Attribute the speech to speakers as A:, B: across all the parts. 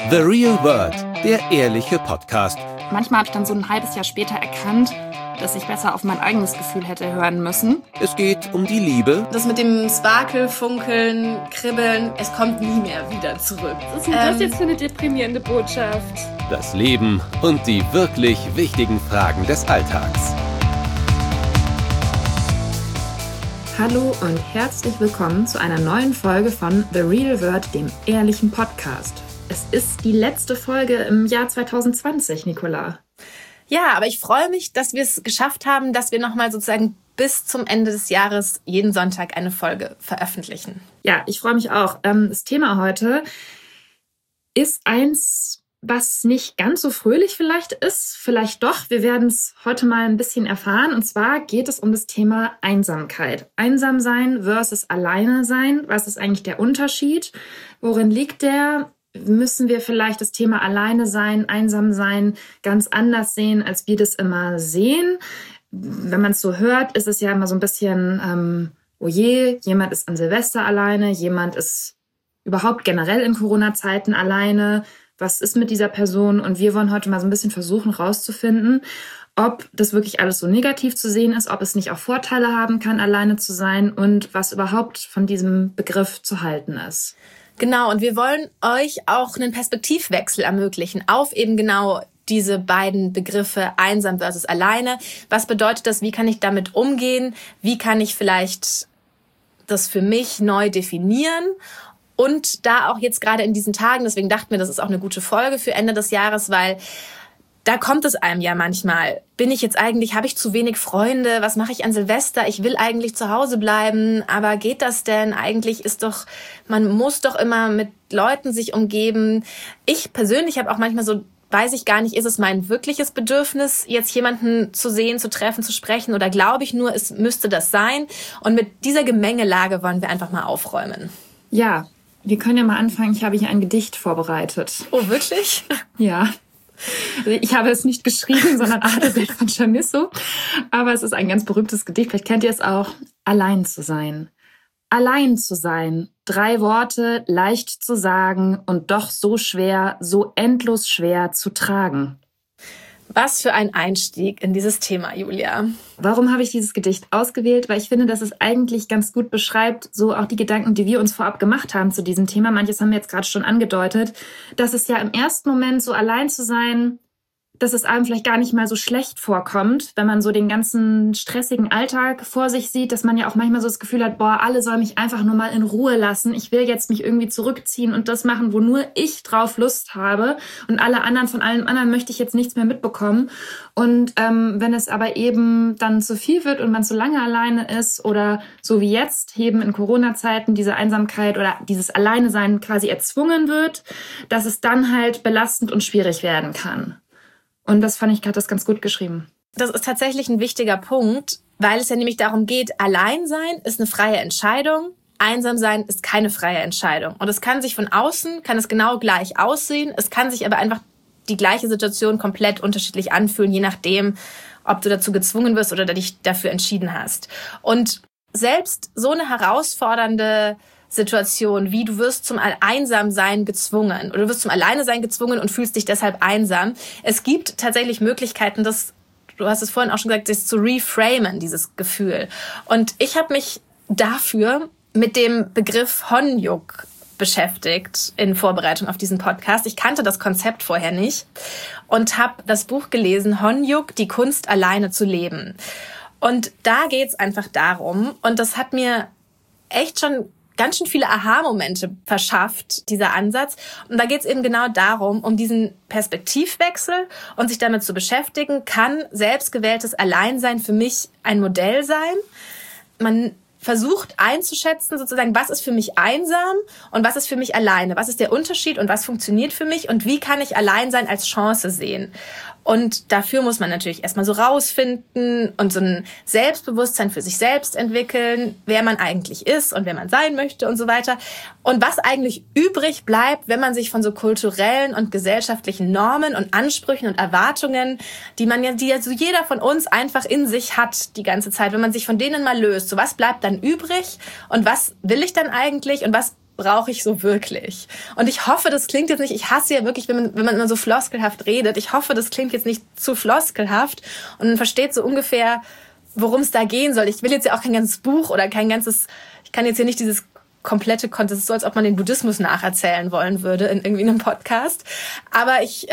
A: The Real World, der ehrliche Podcast.
B: Manchmal habe ich dann so ein halbes Jahr später erkannt, dass ich besser auf mein eigenes Gefühl hätte hören müssen.
A: Es geht um die Liebe.
C: Das mit dem Sparkel, Funkeln, Kribbeln, es kommt nie mehr wieder zurück.
D: Was ist denn das jetzt für eine deprimierende Botschaft?
A: Das Leben und die wirklich wichtigen Fragen des Alltags.
B: Hallo und herzlich willkommen zu einer neuen Folge von The Real World, dem ehrlichen Podcast. Es ist die letzte Folge im Jahr 2020, Nicola.
C: Ja, aber ich freue mich, dass wir es geschafft haben, dass wir nochmal sozusagen bis zum Ende des Jahres jeden Sonntag eine Folge veröffentlichen.
B: Ja, ich freue mich auch. Das Thema heute ist eins, was nicht ganz so fröhlich vielleicht ist. Vielleicht doch. Wir werden es heute mal ein bisschen erfahren. Und zwar geht es um das Thema Einsamkeit. Einsam sein versus alleine sein. Was ist eigentlich der Unterschied? Worin liegt der? Müssen wir vielleicht das Thema alleine sein, einsam sein ganz anders sehen, als wir das immer sehen? Wenn man es so hört, ist es ja immer so ein bisschen, oh je, jemand ist an Silvester alleine, jemand ist überhaupt generell in Corona-Zeiten alleine. Was ist mit dieser Person? Und wir wollen heute mal so ein bisschen versuchen rauszufinden, ob das wirklich alles so negativ zu sehen ist, ob es nicht auch Vorteile haben kann, alleine zu sein und was überhaupt von diesem Begriff zu halten ist.
C: Genau, und wir wollen euch auch einen Perspektivwechsel ermöglichen auf eben genau diese beiden Begriffe einsam versus alleine. Was bedeutet das? Wie kann ich damit umgehen? Wie kann ich vielleicht das für mich neu definieren? Und da auch jetzt gerade in diesen Tagen, deswegen dachten wir, das ist auch eine gute Folge für Ende des Jahres, weil da kommt es einem ja manchmal. Habe ich zu wenig Freunde? Was mache ich an Silvester? Ich will eigentlich zu Hause bleiben, aber geht das denn? Eigentlich man muss doch immer mit Leuten sich umgeben. Ich persönlich habe auch manchmal so, weiß ich gar nicht, ist es mein wirkliches Bedürfnis, jetzt jemanden zu sehen, zu treffen, zu sprechen, oder glaube ich nur, es müsste das sein? Und mit dieser Gemengelage wollen wir einfach mal aufräumen.
B: Ja, wir können ja mal anfangen. Ich habe hier ein Gedicht vorbereitet.
C: Oh, wirklich?
B: Ja. Ich habe es nicht geschrieben, sondern Adelbert von Chamisso. Aber es ist ein ganz berühmtes Gedicht. Vielleicht kennt ihr es auch. Allein zu sein. Allein zu sein. 3 Worte, leicht zu sagen und doch so schwer, so endlos schwer zu tragen.
C: Was für ein Einstieg in dieses Thema, Julia.
B: Warum habe ich dieses Gedicht ausgewählt? Weil ich finde, dass es eigentlich ganz gut beschreibt, so auch die Gedanken, die wir uns vorab gemacht haben zu diesem Thema. Manches haben wir jetzt gerade schon angedeutet, dass es ja im ersten Moment so allein zu sein, dass es einem vielleicht gar nicht mal so schlecht vorkommt, wenn man so den ganzen stressigen Alltag vor sich sieht, dass man ja auch manchmal so das Gefühl hat, alle sollen mich einfach nur mal in Ruhe lassen. Ich will jetzt mich irgendwie zurückziehen und das machen, wo nur ich drauf Lust habe, und von allen anderen möchte ich jetzt nichts mehr mitbekommen. Und wenn es aber eben dann zu viel wird und man zu lange alleine ist oder so wie jetzt eben in Corona-Zeiten diese Einsamkeit oder dieses Alleinesein quasi erzwungen wird, dass es dann halt belastend und schwierig werden kann. Und das fand ich gerade das ganz gut geschrieben.
C: Das ist tatsächlich ein wichtiger Punkt, weil es ja nämlich darum geht, allein sein ist eine freie Entscheidung, einsam sein ist keine freie Entscheidung. Und es kann sich von außen, kann es genau gleich aussehen, es kann sich aber einfach die gleiche Situation komplett unterschiedlich anfühlen, je nachdem, ob du dazu gezwungen wirst oder dich dafür entschieden hast. Und selbst so eine herausfordernde Situation, wie du wirst zum Einsamsein gezwungen oder du wirst zum Alleinesein gezwungen und fühlst dich deshalb einsam. Es gibt tatsächlich Möglichkeiten, du hast es vorhin auch schon gesagt, das zu reframen, dieses Gefühl. Und ich habe mich dafür mit dem Begriff Honjuk beschäftigt in Vorbereitung auf diesen Podcast. Ich kannte das Konzept vorher nicht und habe das Buch gelesen, Honjuk, die Kunst alleine zu leben. Und da geht's einfach darum, und das hat mir echt schon ganz schön viele Aha-Momente verschafft, dieser Ansatz. Und da geht es eben genau darum, um diesen Perspektivwechsel und sich damit zu beschäftigen, kann selbstgewähltes Alleinsein für mich ein Modell sein? Man versucht einzuschätzen, sozusagen, was ist für mich einsam und was ist für mich alleine? Was ist der Unterschied und was funktioniert für mich und wie kann ich Alleinsein als Chance sehen? Und dafür muss man natürlich erstmal so rausfinden und so ein Selbstbewusstsein für sich selbst entwickeln, wer man eigentlich ist und wer man sein möchte und so weiter. Und was eigentlich übrig bleibt, wenn man sich von so kulturellen und gesellschaftlichen Normen und Ansprüchen und Erwartungen, die also jeder von uns einfach in sich hat die ganze Zeit, wenn man sich von denen mal löst. So, was bleibt dann übrig und was will ich dann eigentlich und was brauche ich so wirklich? Und ich hoffe, das klingt jetzt nicht, ich hasse ja wirklich, wenn man immer so floskelhaft redet, ich hoffe, das klingt jetzt nicht zu floskelhaft und man versteht so ungefähr, worum es da gehen soll. Ich will jetzt ja auch kein ganzes Buch oder ich kann jetzt hier nicht dieses komplette Konzept, das ist so, als ob man den Buddhismus nacherzählen wollen würde in irgendwie einem Podcast. Aber ich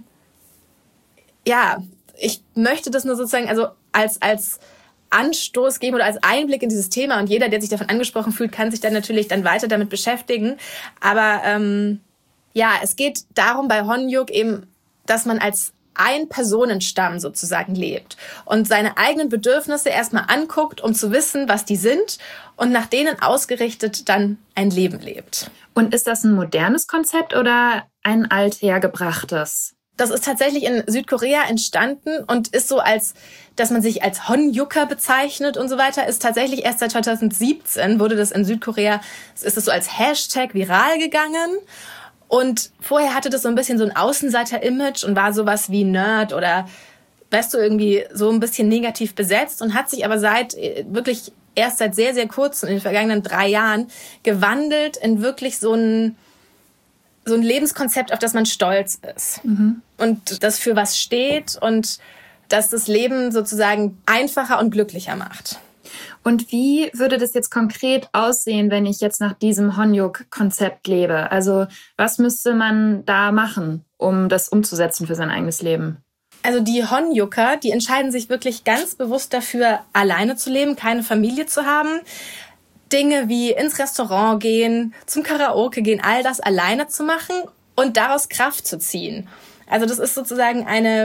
C: möchte das nur sozusagen, also als Anstoß geben oder als Einblick in dieses Thema und jeder, der sich davon angesprochen fühlt, kann sich dann natürlich dann weiter damit beschäftigen. Aber es geht darum bei Honyuk eben, dass man als Ein-Personenstamm sozusagen lebt und seine eigenen Bedürfnisse erstmal anguckt, um zu wissen, was die sind und nach denen ausgerichtet dann ein Leben lebt.
B: Und ist das ein modernes Konzept oder ein althergebrachtes?
C: Das ist tatsächlich in Südkorea entstanden und ist so dass man sich als Honyuker bezeichnet und so weiter, ist tatsächlich erst seit 2017 wurde das in Südkorea, ist es so als Hashtag viral gegangen. Und vorher hatte das so ein bisschen so ein Außenseiter-Image und war sowas wie Nerd oder, weißt du, irgendwie so ein bisschen negativ besetzt und hat sich aber erst seit sehr, sehr kurzem, in den vergangenen 3 Jahren, gewandelt in wirklich so ein Lebenskonzept, auf das man stolz ist. Mhm. Und das für was steht und das Leben sozusagen einfacher und glücklicher macht.
B: Und wie würde das jetzt konkret aussehen, wenn ich jetzt nach diesem Honyuk-Konzept lebe? Also was müsste man da machen, um das umzusetzen für sein eigenes Leben?
C: Also die Honyuker, die entscheiden sich wirklich ganz bewusst dafür, alleine zu leben, keine Familie zu haben. Dinge wie ins Restaurant gehen, zum Karaoke gehen, all das alleine zu machen und daraus Kraft zu ziehen. Also das ist sozusagen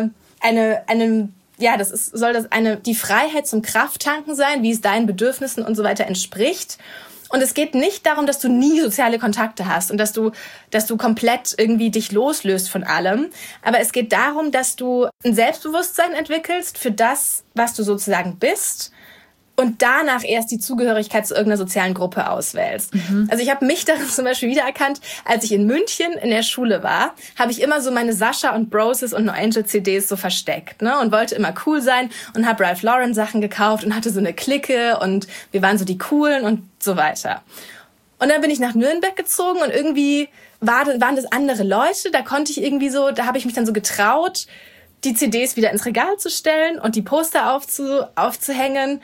C: die Freiheit zum Krafttanken sein, wie es deinen Bedürfnissen und so weiter entspricht. Und es geht nicht darum, dass du nie soziale Kontakte hast und dass du komplett irgendwie dich loslöst von allem. Aber es geht darum, dass du ein Selbstbewusstsein entwickelst für das, was du sozusagen bist. Und danach erst die Zugehörigkeit zu irgendeiner sozialen Gruppe auswählst. Mhm. Also ich habe mich darin zum Beispiel wiedererkannt, als ich in München in der Schule war, habe ich immer so meine Sascha und Broses und No Angel CDs so versteckt, ne, und wollte immer cool sein und habe Ralph Lauren Sachen gekauft und hatte so eine Clique und wir waren so die Coolen und so weiter. Und dann bin ich nach Nürnberg gezogen und irgendwie waren das andere Leute, da habe ich mich dann so getraut, die CDs wieder ins Regal zu stellen und die Poster aufzuhängen.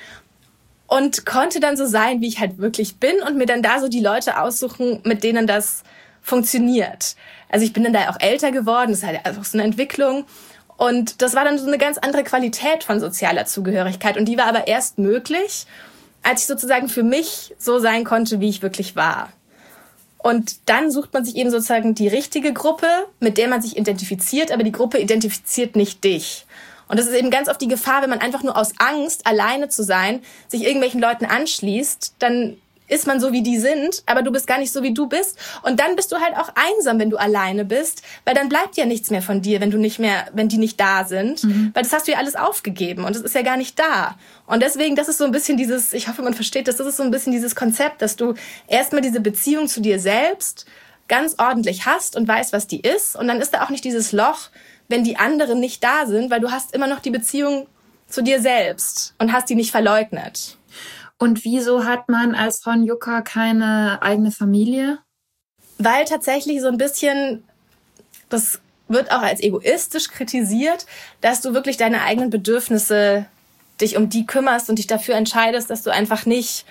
C: Und konnte dann so sein, wie ich halt wirklich bin und mir dann da so die Leute aussuchen, mit denen das funktioniert. Also ich bin dann da auch älter geworden, das ist halt einfach so eine Entwicklung. Und das war dann so eine ganz andere Qualität von sozialer Zugehörigkeit. Und die war aber erst möglich, als ich sozusagen für mich so sein konnte, wie ich wirklich war. Und dann sucht man sich eben sozusagen die richtige Gruppe, mit der man sich identifiziert, aber die Gruppe identifiziert nicht dich. Und das ist eben ganz oft die Gefahr, wenn man einfach nur aus Angst, alleine zu sein, sich irgendwelchen Leuten anschließt, dann ist man so, wie die sind, aber du bist gar nicht so, wie du bist. Und dann bist du halt auch einsam, wenn du alleine bist, weil dann bleibt ja nichts mehr von dir, wenn die nicht da sind. Mhm. Weil das hast du ja alles aufgegeben und das ist ja gar nicht da. Und deswegen, das ist so ein bisschen dieses, ich hoffe, man versteht das ist so ein bisschen dieses Konzept, dass du erstmal diese Beziehung zu dir selbst ganz ordentlich hast und weißt, was die ist. Und dann ist da auch nicht dieses Loch, wenn die anderen nicht da sind, weil du hast immer noch die Beziehung zu dir selbst und hast die nicht verleugnet.
B: Und wieso hat man als Honyuker keine eigene Familie?
C: Weil tatsächlich so ein bisschen, das wird auch als egoistisch kritisiert, dass du wirklich deine eigenen Bedürfnisse, dich um die kümmerst und dich dafür entscheidest, dass du einfach nicht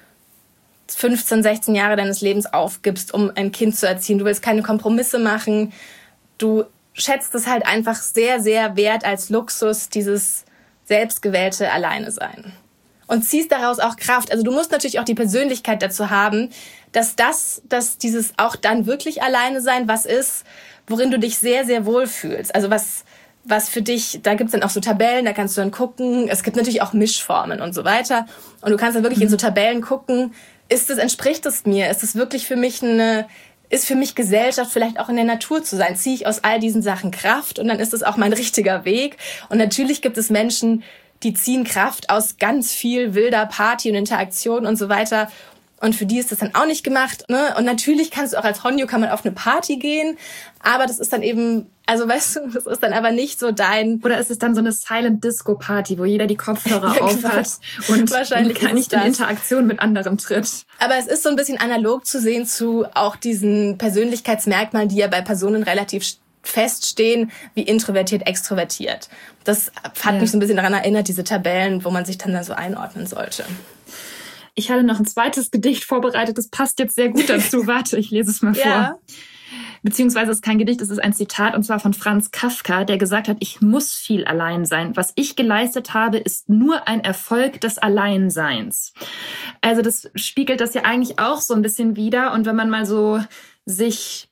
C: 15, 16 Jahre deines Lebens aufgibst, um ein Kind zu erziehen. Du willst keine Kompromisse machen. Du schätzt es halt einfach sehr, sehr wert als Luxus, dieses selbstgewählte Alleine-Sein. Und ziehst daraus auch Kraft. Also du musst natürlich auch die Persönlichkeit dazu haben, dass dieses auch dann wirklich Alleine-Sein was ist, worin du dich sehr, sehr wohl fühlst. Also was für dich, da gibt's dann auch so Tabellen, da kannst du dann gucken. Es gibt natürlich auch Mischformen und so weiter. Und du kannst dann wirklich in so Tabellen gucken, entspricht es mir? Ist es wirklich ist für mich Gesellschaft vielleicht auch in der Natur zu sein? Ziehe ich aus all diesen Sachen Kraft und dann ist es auch mein richtiger Weg. Und natürlich gibt es Menschen, die ziehen Kraft aus ganz viel wilder Party und Interaktion und so weiter. Und für die ist das dann auch nicht gemacht, ne? Und natürlich kannst du auch als Honyo kann man auf eine Party gehen, aber das ist dann eben, also weißt du, das ist dann aber nicht so dein...
B: Oder ist es dann so eine Silent-Disco-Party, wo jeder die Kopfhörer aufhat und
C: wahrscheinlich
B: gar nicht in Interaktion mit anderen tritt?
C: Aber es ist so ein bisschen analog zu sehen zu auch diesen Persönlichkeitsmerkmalen, die ja bei Personen relativ feststehen, wie introvertiert, extrovertiert. Das hat mich so ein bisschen daran erinnert, diese Tabellen, wo man sich dann da so einordnen sollte.
B: Ich hatte noch ein zweites Gedicht vorbereitet, das passt jetzt sehr gut dazu. Warte, ich lese es mal vor. Beziehungsweise es ist kein Gedicht, es ist ein Zitat, und zwar von Franz Kafka, der gesagt hat, ich muss viel allein sein. Was ich geleistet habe, ist nur ein Erfolg des Alleinseins. Also das spiegelt das ja eigentlich auch so ein bisschen wider. Und wenn man mal so sich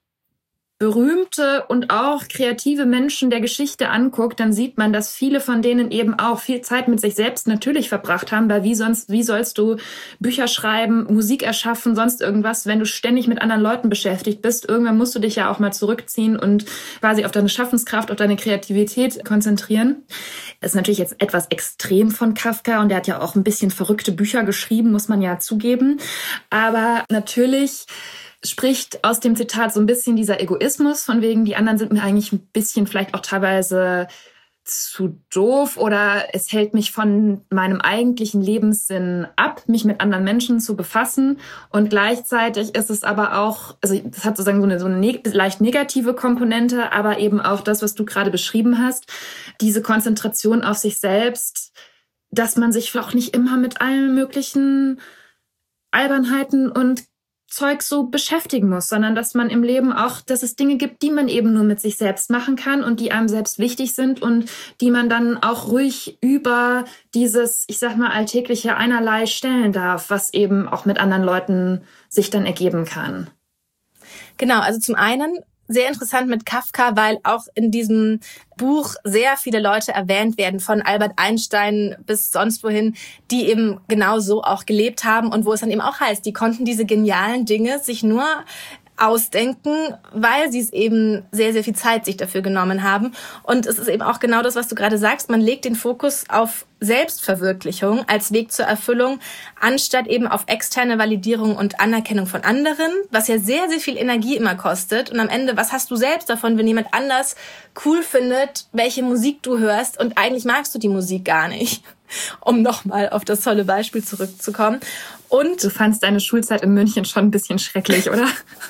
B: berühmte und auch kreative Menschen der Geschichte anguckt, dann sieht man, dass viele von denen eben auch viel Zeit mit sich selbst natürlich verbracht haben, weil wie sollst du Bücher schreiben, Musik erschaffen, sonst irgendwas, wenn du ständig mit anderen Leuten beschäftigt bist? Irgendwann musst du dich ja auch mal zurückziehen und quasi auf deine Schaffenskraft, auf deine Kreativität konzentrieren. Das ist natürlich jetzt etwas extrem von Kafka und der hat ja auch ein bisschen verrückte Bücher geschrieben, muss man ja zugeben. Aber natürlich spricht aus dem Zitat so ein bisschen dieser Egoismus, von wegen, die anderen sind mir eigentlich ein bisschen vielleicht auch teilweise zu doof oder es hält mich von meinem eigentlichen Lebenssinn ab, mich mit anderen Menschen zu befassen. Und gleichzeitig ist es aber auch, also das hat sozusagen so eine leicht negative Komponente, aber eben auch das, was du gerade beschrieben hast, diese Konzentration auf sich selbst, dass man sich auch nicht immer mit allen möglichen Albernheiten und Zeug so beschäftigen muss, sondern dass man im Leben auch, dass es Dinge gibt, die man eben nur mit sich selbst machen kann und die einem selbst wichtig sind und die man dann auch ruhig über dieses, ich sag mal, alltägliche einerlei stellen darf, was eben auch mit anderen Leuten sich dann ergeben kann.
C: Genau, also zum einen sehr interessant mit Kafka, weil auch in diesem Buch sehr viele Leute erwähnt werden, von Albert Einstein bis sonst wohin, die eben genau so auch gelebt haben und wo es dann eben auch heißt, die konnten diese genialen Dinge sich nur ausdenken, weil sie es eben sehr, sehr viel Zeit sich dafür genommen haben. Und es ist eben auch genau das, was du gerade sagst. Man legt den Fokus auf Selbstverwirklichung als Weg zur Erfüllung, anstatt eben auf externe Validierung und Anerkennung von anderen, was ja sehr, sehr viel Energie immer kostet. Und am Ende, was hast du selbst davon, wenn jemand anders cool findet, welche Musik du hörst und eigentlich magst du die Musik gar nicht? Um nochmal auf das tolle Beispiel zurückzukommen. Und
B: du fandst deine Schulzeit in München schon ein bisschen schrecklich, oder?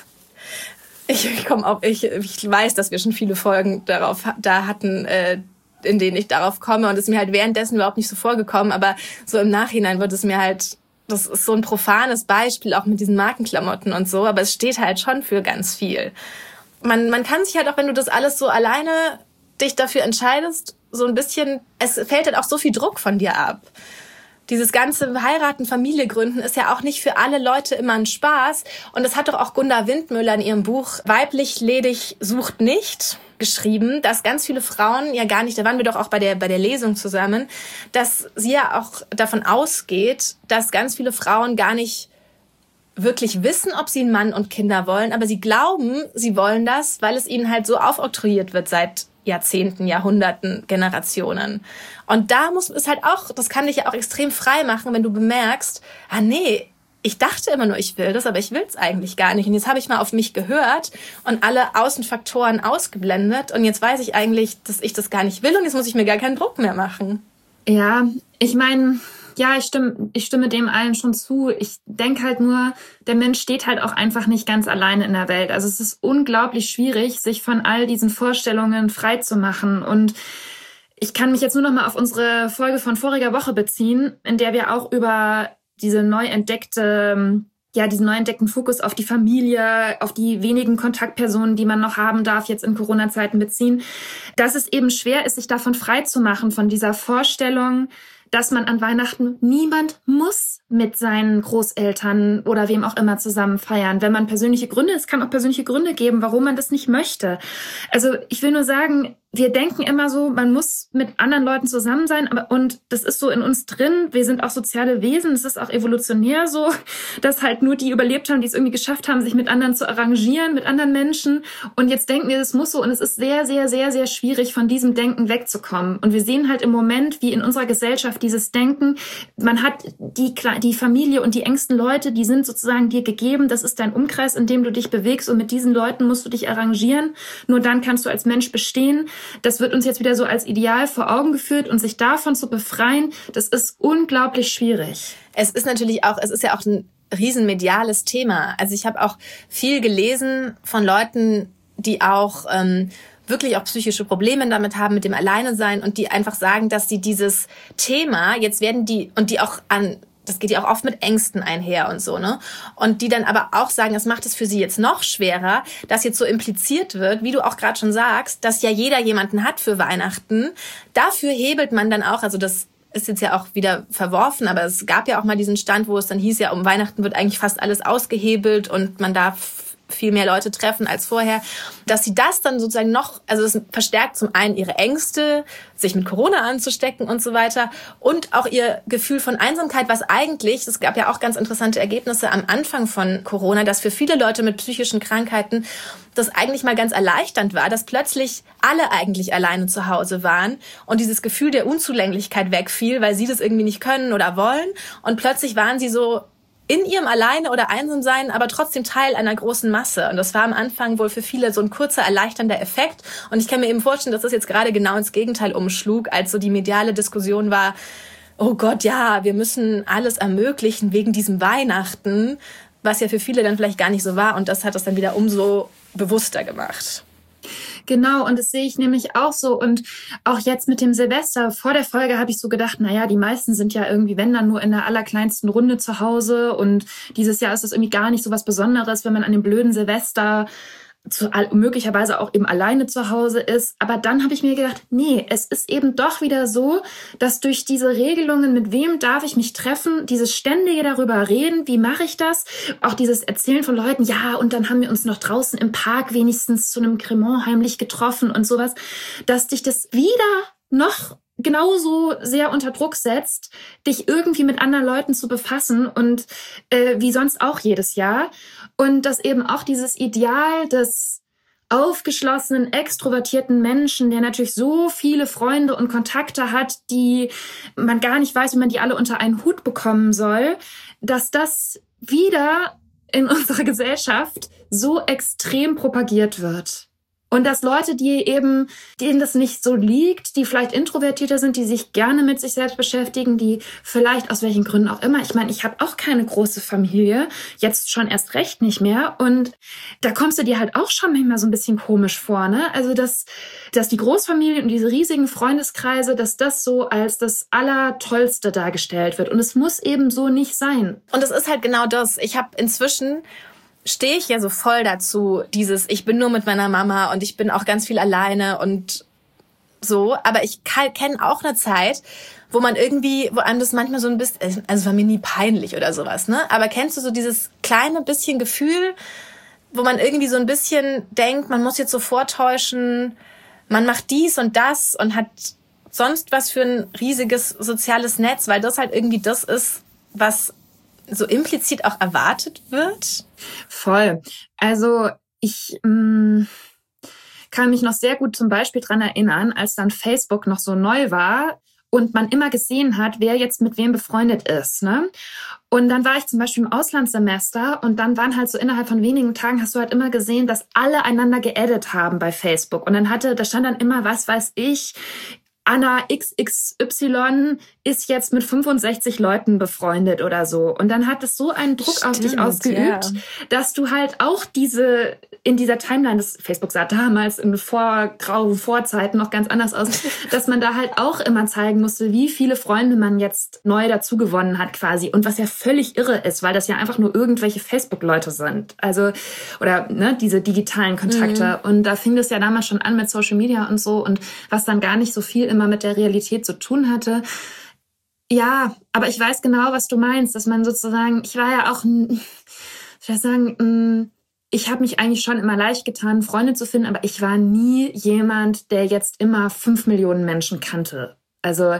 C: Ich weiß, dass wir schon viele Folgen da hatten, in denen ich darauf komme, und es ist mir halt währenddessen überhaupt nicht so vorgekommen, aber so im Nachhinein wird es mir halt, das ist so ein profanes Beispiel, auch mit diesen Markenklamotten und so, aber es steht halt schon für ganz viel. Man kann sich halt auch, wenn du das alles so alleine dich dafür entscheidest, so ein bisschen, es fällt halt auch so viel Druck von dir ab. Dieses ganze Heiraten, Familie gründen ist ja auch nicht für alle Leute immer ein Spaß. Und das hat doch auch Gunda Windmüller in ihrem Buch Weiblich ledig sucht nicht geschrieben, dass ganz viele Frauen ja gar nicht, da waren wir doch auch bei der Lesung zusammen, dass sie ja auch davon ausgeht, dass ganz viele Frauen gar nicht wirklich wissen, ob sie einen Mann und Kinder wollen, aber sie glauben, sie wollen das, weil es ihnen halt so aufoktroyiert wird seit Jahrzehnten, Jahrhunderten, Generationen. Und da muss es halt auch, das kann dich ja auch extrem frei machen, wenn du bemerkst, nee, ich dachte immer nur, ich will das, aber ich will es eigentlich gar nicht. Und jetzt habe ich mal auf mich gehört und alle Außenfaktoren ausgeblendet und jetzt weiß ich eigentlich, dass ich das gar nicht will und jetzt muss ich mir gar keinen Druck mehr machen.
B: Ja, ich meine, ja, ich stimme dem allen schon zu. Ich denke halt nur, der Mensch steht halt auch einfach nicht ganz alleine in der Welt. Also es ist unglaublich schwierig, sich von all diesen Vorstellungen frei zu machen. Und ich kann mich jetzt nur noch mal auf unsere Folge von voriger Woche beziehen, in der wir auch über diesen neu entdeckten Fokus auf die Familie, auf die wenigen Kontaktpersonen, die man noch haben darf, jetzt in Corona-Zeiten beziehen, dass es eben schwer ist, sich davon frei zu machen, von dieser Vorstellung, dass man an Weihnachten, niemand muss mit seinen Großeltern oder wem auch immer zusammen feiern. Wenn man persönliche Gründe, es kann auch persönliche Gründe geben, warum man das nicht möchte. Also ich will nur sagen, wir denken immer so, man muss mit anderen Leuten zusammen sein, und das ist so in uns drin. Wir sind auch soziale Wesen. Es ist auch evolutionär so, dass halt nur die überlebt haben, die es irgendwie geschafft haben, sich mit anderen zu arrangieren, mit anderen Menschen. Und jetzt denken wir, das muss so. Und es ist sehr, sehr, sehr, sehr schwierig, von diesem Denken wegzukommen. Und wir sehen halt im Moment, wie in unserer Gesellschaft dieses Denken, man hat die Familie und die engsten Leute, die sind sozusagen dir gegeben. Das ist dein Umkreis, in dem du dich bewegst. Und mit diesen Leuten musst du dich arrangieren. Nur dann kannst du als Mensch bestehen. Das wird uns jetzt wieder so als Ideal vor Augen geführt, und sich davon zu befreien, das ist unglaublich schwierig.
C: Es ist ja auch ein riesenmediales Thema. Also ich habe auch viel gelesen von Leuten, die auch wirklich auch psychische Probleme damit haben, mit dem Alleinesein, und die einfach sagen, dass sie dieses Thema, jetzt werden die, und die auch das geht ja auch oft mit Ängsten einher und so, ne? Und die dann aber auch sagen, das macht es für sie jetzt noch schwerer, dass jetzt so impliziert wird, wie du auch gerade schon sagst, dass ja jeder jemanden hat für Weihnachten. Dafür hebelt man dann auch, also das ist jetzt ja auch wieder verworfen, aber es gab ja auch mal diesen Stand, wo es dann hieß, ja, um Weihnachten wird eigentlich fast alles ausgehebelt und man darf viel mehr Leute treffen als vorher, dass sie das dann sozusagen noch, also das verstärkt zum einen ihre Ängste, sich mit Corona anzustecken und so weiter, und auch ihr Gefühl von Einsamkeit, was eigentlich, es gab ja auch ganz interessante Ergebnisse am Anfang von Corona, dass für viele Leute mit psychischen Krankheiten das eigentlich mal ganz erleichternd war, dass plötzlich alle eigentlich alleine zu Hause waren und dieses Gefühl der Unzulänglichkeit wegfiel, weil sie das irgendwie nicht können oder wollen, und plötzlich waren sie so in ihrem Alleine oder Einsamsein, aber trotzdem Teil einer großen Masse. Und das war am Anfang wohl für viele so ein kurzer, erleichternder Effekt. Und ich kann mir eben vorstellen, dass das jetzt gerade genau ins Gegenteil umschlug, als so die mediale Diskussion war, oh Gott, ja, wir müssen alles ermöglichen wegen diesem Weihnachten, was ja für viele dann vielleicht gar nicht so war. Und das hat das dann wieder umso bewusster gemacht.
B: Genau, und das sehe ich nämlich auch so. Und auch jetzt mit dem Silvester, vor der Folge habe ich so gedacht, naja, die meisten sind ja irgendwie, wenn dann nur in der allerkleinsten Runde zu Hause. Und dieses Jahr ist es irgendwie gar nicht so was Besonderes, wenn man an dem blöden Silvester möglicherweise auch eben alleine zu Hause ist. Aber dann habe ich mir gedacht, nee, es ist eben doch wieder so, dass durch diese Regelungen, mit wem darf ich mich treffen, dieses ständige darüber reden, wie mache ich das, auch dieses Erzählen von Leuten, ja, und dann haben wir uns noch draußen im Park wenigstens zu einem Cremant heimlich getroffen und sowas, dass dich das wieder noch genauso sehr unter Druck setzt, dich irgendwie mit anderen Leuten zu befassen, und wie sonst auch jedes Jahr. Und dass eben auch dieses Ideal des aufgeschlossenen, extrovertierten Menschen, der natürlich so viele Freunde und Kontakte hat, die man gar nicht weiß, wie man die alle unter einen Hut bekommen soll, dass das wieder in unserer Gesellschaft so extrem propagiert wird. Und dass Leute, denen das nicht so liegt, die vielleicht introvertierter sind, die sich gerne mit sich selbst beschäftigen, die vielleicht aus welchen Gründen auch immer, ich meine, ich habe auch keine große Familie, jetzt schon erst recht nicht mehr, und da kommst du dir halt auch schon manchmal so ein bisschen komisch vor, ne? Also dass die Großfamilien und diese riesigen Freundeskreise, dass das so als das Allertollste dargestellt wird, und es muss eben so nicht sein.
C: Und es ist halt genau das. Stehe ich ja so voll dazu, ich bin nur mit meiner Mama und ich bin auch ganz viel alleine und so. Aber ich kenne auch eine Zeit, wo einem das manchmal so ein bisschen, also war mir nie peinlich oder sowas, ne? Aber kennst du so dieses kleine bisschen Gefühl, wo man irgendwie so ein bisschen denkt, man muss jetzt so vortäuschen, man macht dies und das und hat sonst was für ein riesiges soziales Netz, weil das halt irgendwie das ist, was so implizit auch erwartet wird?
B: Voll. Also ich kann mich noch sehr gut zum Beispiel dran erinnern, als dann Facebook noch so neu war und man immer gesehen hat, wer jetzt mit wem befreundet ist, ne? Und dann war ich zum Beispiel im Auslandssemester und dann waren halt so innerhalb von wenigen Tagen, hast du halt immer gesehen, dass alle einander geaddet haben bei Facebook. Und da stand dann immer, was weiß ich, Anna XXY ist jetzt mit 65 Leuten befreundet oder so. Und dann hat es so einen Druck auf dich ausgeübt, dass du halt auch in dieser Timeline, das Facebook sah damals in grauen Vorzeiten noch ganz anders aus, dass man da halt auch immer zeigen musste, wie viele Freunde man jetzt neu dazu gewonnen hat quasi. Und was ja völlig irre ist, weil das ja einfach nur irgendwelche Facebook-Leute sind. Also, oder ne, diese digitalen Kontakte. Und da fing das ja damals schon an mit Social Media und so, und was dann gar nicht so viel immer mit der Realität zu tun hatte. Ja, aber ich weiß genau, was du meinst, dass man sozusagen, ich war ja auch, ich habe mich eigentlich schon immer leicht getan, Freunde zu finden, aber ich war nie jemand, der jetzt immer 5 Millionen Menschen kannte. Also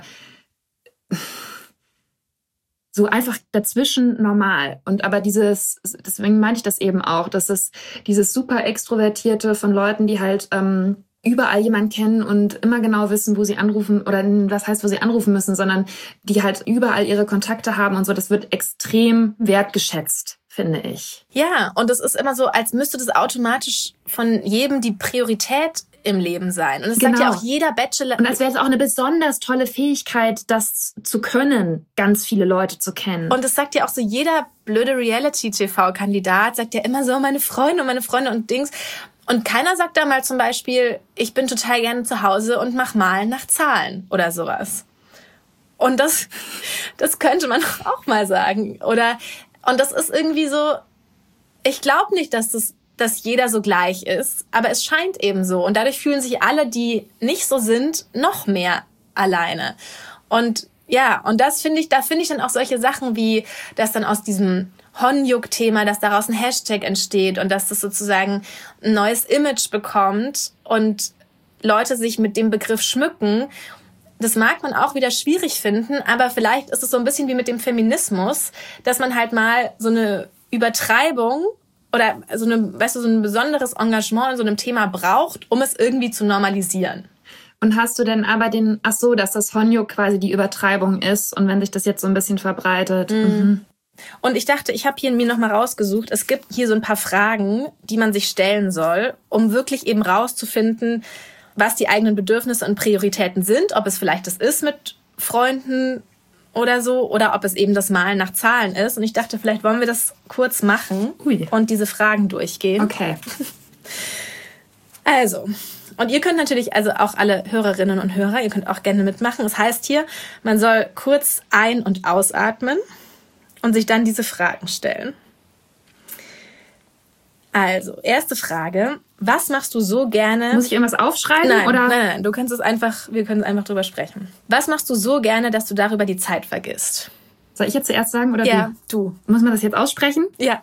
B: so einfach dazwischen normal. Und aber deswegen meinte ich das eben auch, dass es dieses super Extrovertierte von Leuten, die halt überall jemanden kennen und immer genau wissen, wo sie anrufen, oder was heißt, wo sie anrufen müssen, sondern die halt überall ihre Kontakte haben und so, das wird extrem wertgeschätzt, finde ich.
C: Ja, und es ist immer so, als müsste das automatisch von jedem die Priorität im Leben sein. Und es sagt ja auch jeder Bachelor.
B: Und als wäre es auch eine besonders tolle Fähigkeit, das zu können, ganz viele Leute zu kennen.
C: Und es sagt ja auch so, jeder blöde Reality-TV-Kandidat sagt ja immer so, meine Freunde und Dings. Und keiner sagt da mal zum Beispiel, ich bin total gerne zu Hause und mach Malen nach Zahlen oder sowas. Und das könnte man auch mal sagen. Und das ist irgendwie so, ich glaube nicht, dass jeder so gleich ist, aber es scheint eben so. Und dadurch fühlen sich alle, die nicht so sind, noch mehr alleine. Und ja, und da finde ich dann auch solche Sachen wie, dass dann aus diesem Honjuk-Thema, dass daraus ein Hashtag entsteht und dass das sozusagen ein neues Image bekommt und Leute sich mit dem Begriff schmücken. Das mag man auch wieder schwierig finden, aber vielleicht ist es so ein bisschen wie mit dem Feminismus, dass man halt mal so eine Übertreibung oder so ein besonderes Engagement in so einem Thema braucht, um es irgendwie zu normalisieren.
B: Und hast du denn aber dass das Honjuk quasi die Übertreibung ist und wenn sich das jetzt so ein bisschen verbreitet?
C: Und ich dachte, ich habe hier mir nochmal rausgesucht, es gibt hier so ein paar Fragen, die man sich stellen soll, um wirklich eben rauszufinden, was die eigenen Bedürfnisse und Prioritäten sind, ob es vielleicht das ist mit Freunden oder so, oder ob es eben das Malen nach Zahlen ist. Und ich dachte, vielleicht wollen wir das kurz machen und diese Fragen durchgehen.
B: Okay.
C: Also, und ihr könnt natürlich, also auch alle Hörerinnen und Hörer, ihr könnt auch gerne mitmachen. Das heißt hier, man soll kurz ein- und ausatmen und sich dann diese Fragen stellen. Also, erste Frage. Was machst du so gerne?
B: Muss ich irgendwas aufschreiben?
C: Nein. Wir können einfach drüber sprechen. Was machst du so gerne, dass du darüber die Zeit vergisst?
B: Soll ich jetzt zuerst sagen oder
C: ja, du?
B: Muss man das jetzt aussprechen?
C: Ja.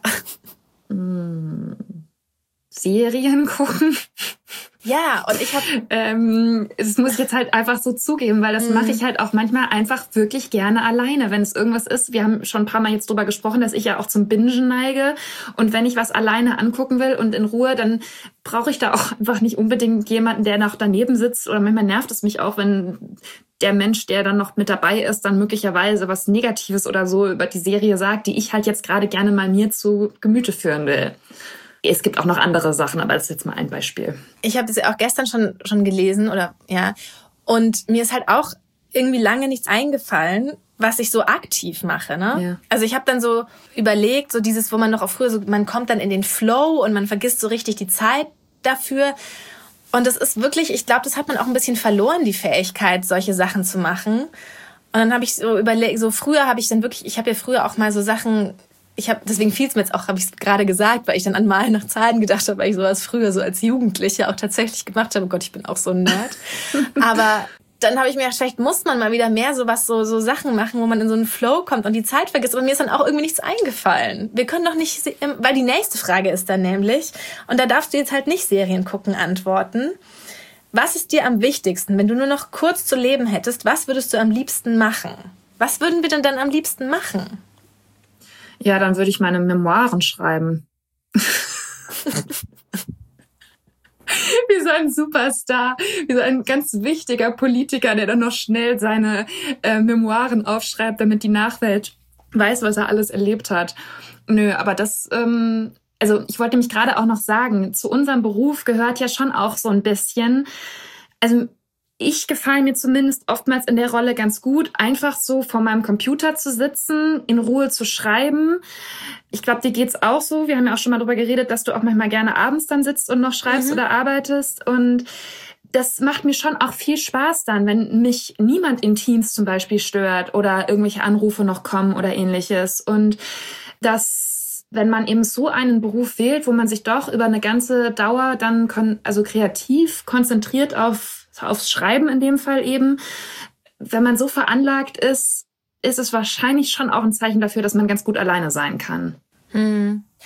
B: Serien gucken.
C: Ja, und ich habe...
B: das muss ich jetzt halt einfach so zugeben, weil das mache ich halt auch manchmal einfach wirklich gerne alleine, wenn es irgendwas ist. Wir haben schon ein paar Mal jetzt drüber gesprochen, dass ich ja auch zum Bingen neige. Und wenn ich was alleine angucken will und in Ruhe, dann brauche ich da auch einfach nicht unbedingt jemanden, der noch daneben sitzt. Oder manchmal nervt es mich auch, wenn der Mensch, der dann noch mit dabei ist, dann möglicherweise was Negatives oder so über die Serie sagt, die ich halt jetzt gerade gerne mal mir zu Gemüte führen will. Es gibt auch noch andere Sachen, aber das ist jetzt mal ein Beispiel.
C: Ich habe das ja auch gestern schon gelesen, und mir ist halt auch irgendwie lange nichts eingefallen, was ich so aktiv mache, ne?
B: Ja.
C: Also ich habe dann so überlegt, so dieses, wo man noch früher so, man kommt dann in den Flow und man vergisst so richtig die Zeit dafür. Und das ist wirklich, ich glaube, das hat man auch ein bisschen verloren, die Fähigkeit, solche Sachen zu machen. Und dann habe ich so überlegt, so früher habe ich dann wirklich, ich habe ja früher auch mal so Sachen, deswegen fiel es mir jetzt auch, habe ich es gerade gesagt, weil ich dann an Malen nach Zahlen gedacht habe, weil ich sowas früher so als Jugendliche auch tatsächlich gemacht habe. Oh Gott, ich bin auch so ein Nerd. Aber dann habe ich mir gedacht, vielleicht muss man mal wieder mehr so Sachen machen, wo man in so einen Flow kommt und die Zeit vergisst. Aber mir ist dann auch irgendwie nichts eingefallen. Wir können doch nicht, weil die nächste Frage ist dann nämlich, und da darfst du jetzt halt nicht Serien gucken antworten. Was ist dir am wichtigsten, wenn du nur noch kurz zu leben hättest, was würdest du am liebsten machen? Was würden wir denn dann am liebsten machen?
B: Ja, dann würde ich meine Memoiren schreiben. Wie so ein Superstar, wie so ein ganz wichtiger Politiker, der dann noch schnell seine Memoiren aufschreibt, damit die Nachwelt weiß, was er alles erlebt hat. Nö, aber das, also ich wollte mich gerade auch noch sagen, zu unserem Beruf gehört ja schon auch so ein bisschen, also ich gefalle mir zumindest oftmals in der Rolle ganz gut, einfach so vor meinem Computer zu sitzen, in Ruhe zu schreiben. Ich glaube, dir geht's auch so. Wir haben ja auch schon mal drüber geredet, dass du auch manchmal gerne abends dann sitzt und noch schreibst oder arbeitest. Und das macht mir schon auch viel Spaß dann, wenn mich niemand in Teams zum Beispiel stört oder irgendwelche Anrufe noch kommen oder ähnliches. Und das, wenn man eben so einen Beruf wählt, wo man sich doch über eine ganze Dauer dann kreativ konzentriert aufs Schreiben in dem Fall eben. Wenn man so veranlagt ist, ist es wahrscheinlich schon auch ein Zeichen dafür, dass man ganz gut alleine sein kann.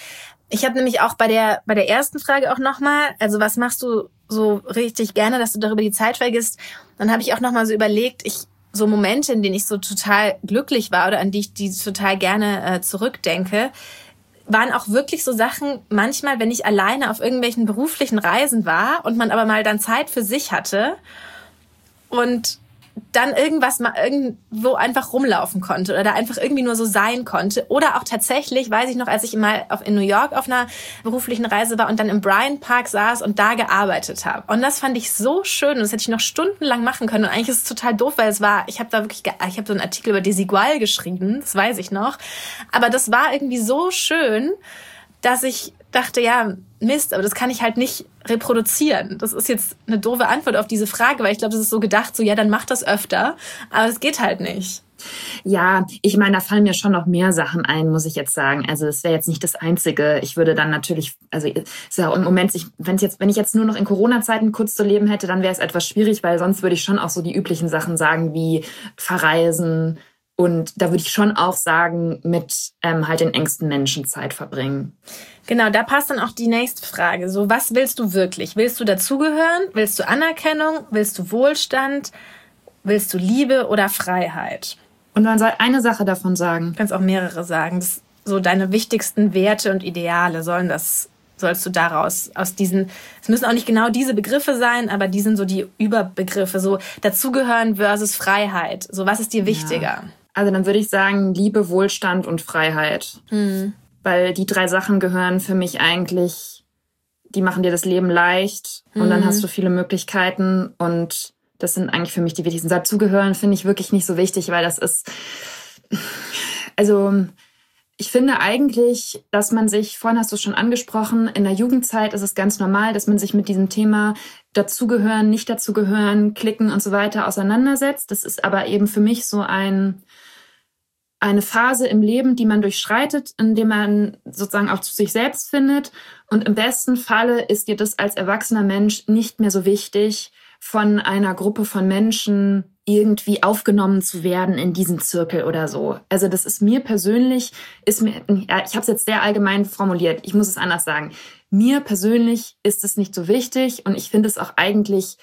C: Ich habe nämlich auch bei der ersten Frage auch nochmal, also was machst du so richtig gerne, dass du darüber die Zeit vergisst? Dann habe ich auch nochmal so überlegt, so Momente, in denen ich so total glücklich war oder an die ich total gerne zurückdenke, waren auch wirklich so Sachen, manchmal, wenn ich alleine auf irgendwelchen beruflichen Reisen war und man aber mal dann Zeit für sich hatte und dann irgendwas mal irgendwo einfach rumlaufen konnte oder da einfach irgendwie nur so sein konnte. Oder auch tatsächlich, weiß ich noch, als ich mal in New York auf einer beruflichen Reise war und dann im Bryant Park saß und da gearbeitet habe. Und das fand ich so schön und das hätte ich noch stundenlang machen können. Und eigentlich ist es total doof, weil ich habe so einen Artikel über Desigual geschrieben, das weiß ich noch. Aber das war irgendwie so schön, dass ich dachte, ja, Mist, aber das kann ich halt nicht reproduzieren. Das ist jetzt eine doofe Antwort auf diese Frage, weil ich glaube, das ist so gedacht, so ja, dann mach das öfter. Aber es geht halt nicht.
B: Ja, ich meine, da fallen mir schon noch mehr Sachen ein, muss ich jetzt sagen. Also es wäre jetzt nicht das Einzige. Ich würde dann natürlich, also ist ja im Moment, wenn ich jetzt nur noch in Corona-Zeiten kurz zu leben hätte, dann wäre es etwas schwierig, weil sonst würde ich schon auch so die üblichen Sachen sagen wie verreisen. Und da würde ich schon auch sagen, mit halt den engsten Menschen Zeit verbringen.
C: Genau, da passt dann auch die nächste Frage. So, was willst du wirklich? Willst du dazugehören? Willst du Anerkennung? Willst du Wohlstand? Willst du Liebe oder Freiheit?
B: Und man soll eine Sache davon sagen.
C: Du kannst auch mehrere sagen. Das so deine wichtigsten Werte und Ideale sollst du daraus, aus diesen, es müssen auch nicht genau diese Begriffe sein, aber die sind so die Überbegriffe, so dazugehören versus Freiheit. So, was ist dir wichtiger?
B: Ja. Also dann würde ich sagen, Liebe, Wohlstand und Freiheit. Weil die 3 Sachen gehören für mich eigentlich, die machen dir das Leben leicht und dann hast du viele Möglichkeiten und das sind eigentlich für mich die wichtigsten. Dazugehören finde ich wirklich nicht so wichtig, weil das ist, also ich finde eigentlich, dass man sich, vorhin hast du es schon angesprochen, in der Jugendzeit ist es ganz normal, dass man sich mit diesem Thema dazugehören, nicht dazugehören, klicken und so weiter auseinandersetzt. Das ist aber eben für mich so eine Phase im Leben, die man durchschreitet, indem man sozusagen auch zu sich selbst findet. Und im besten Falle ist dir das als erwachsener Mensch nicht mehr so wichtig, von einer Gruppe von Menschen irgendwie aufgenommen zu werden in diesen Zirkel oder so. Also das ist mir persönlich, ich habe es jetzt sehr allgemein formuliert, ich muss es anders sagen. Mir persönlich ist es nicht so wichtig und ich finde es auch eigentlich,